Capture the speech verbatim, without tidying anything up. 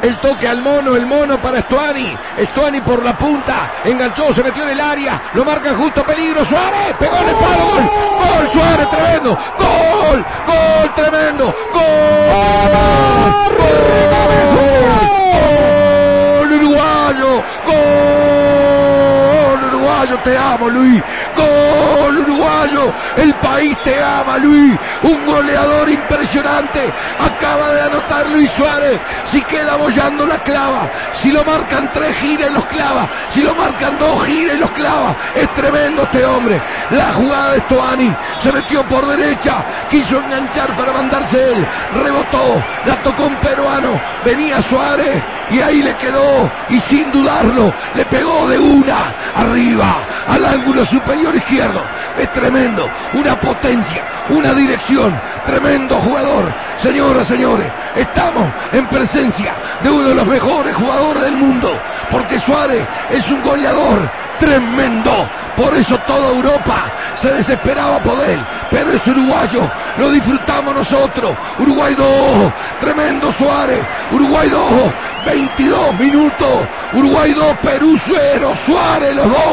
el toque al mono, el mono para Stuani, Stuani por la punta, enganchó, se metió en el área, lo marcan justo, peligro, Suárez, pegó en el palo, gol, gol, Suárez, tremendo, gol, gol, tremendo, gol, gol, uruguayo, gol, uruguayo, te amo, Luis, gol, uruguayo, el país te ama, Luis, un goleador impresionante, acaba de anotar Luis Suárez, si queda bollando la clava, si lo marcan tres gira y los clava, si lo marcan dos gira y los clava, es tremendo este hombre, la jugada de Stuani, se metió por derecha, quiso enganchar para mandarse él, rebotó, la tocó un peruano, venía Suárez y ahí le quedó, y sin dudarlo, le pegó de una, arriba, al ángulo superior izquierdo, es tremendo, una potencia, una dirección, tremendo jugador, señoras, señores, estamos en presencia de uno de los mejores jugadores del mundo, porque Suárez es un goleador tremendo, por eso toda Europa se desesperaba por él, pero es uruguayo, lo disfrutamos nosotros, Uruguay dos, tremendo Suárez, Uruguay dos, veintidós minutos, Uruguay dos, Perú cero, Suárez los dos.